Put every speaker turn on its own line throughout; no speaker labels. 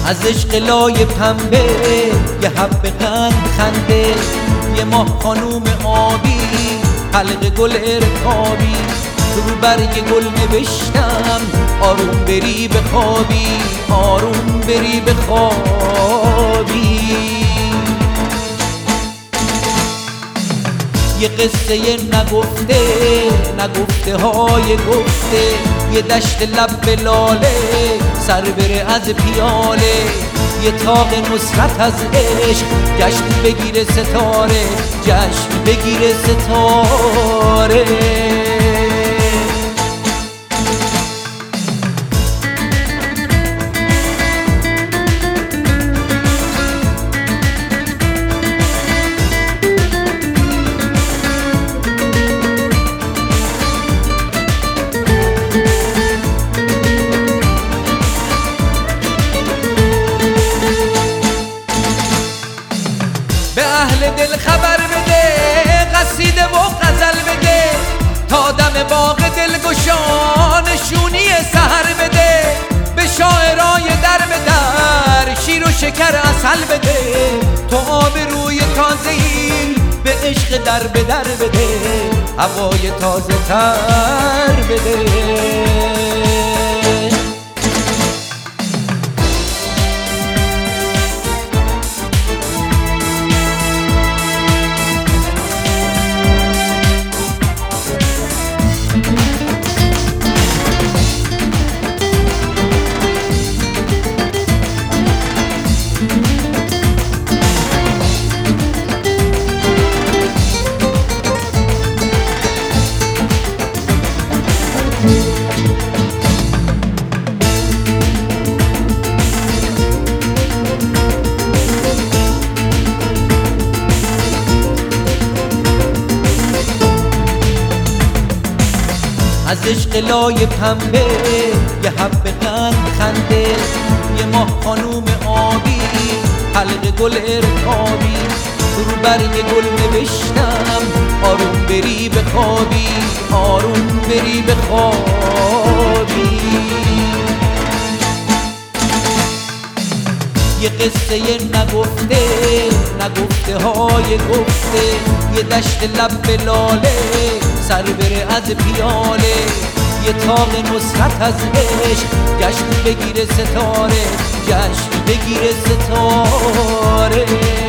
از عشق لای پنبه یه حب قند خنده، یه ماه خانوم آبی حلقه گل ارکابی، رو برگ گل نوشتم آروم بری بخوابی، آروم بری بخوابی. یه قصه نگفته نگفته های گفته، یه دشت لب به لاله سر بره از پیاله، یه تاق نصرت از عشق جشن بگیره ستاره، جشن بگیره ستاره. اهل دل خبر بده، قصیده و غزل بده، تا دم باغ دلگشا نشونی سحر بده، به شاعرای در به در شیر و شکر عسل بده، تو آب روی تازه‌ای به عشق در به در بده، هوای تازه تر بده. از عشق لای پنبه یه حب قند خنده، یه ماه خانوم آبی حلقه گل ارکابی، رو برگ گل نوشتم آروم بری بخوابی، آروم بری بخوابی. یه قصه نگفته نگفته های گفته، یه دشت لب به لاله سر بره از پیاله، یه تاق نصرت از عشق جشن بگیره ستاره، جشن بگیره ستاره.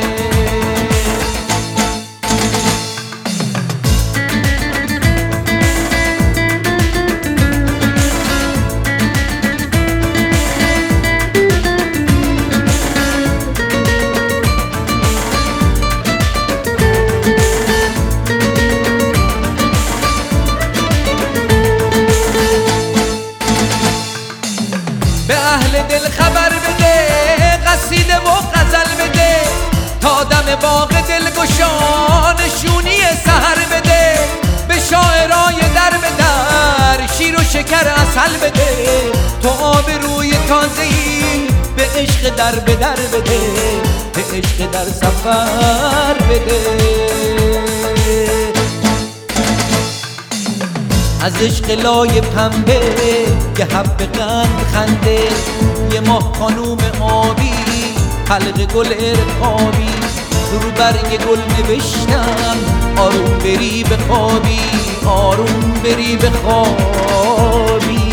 اهل دل خبر بده، قصیده و غزل بده، تا دم باغ دلگشا نشونی سحر بده، به شاعرای در به در شیر و شکر عسل بده، تو آب روی تازه‌ای به عشق در به در بده، به عشق در سفر بده. از عشق لای پنبه یه حب قند خنده، یه ماه خانوم آبی حلقه گل ارکابی، رو برگ گل نوشتم آروم بری بخوابی، آروم بری بخوابی.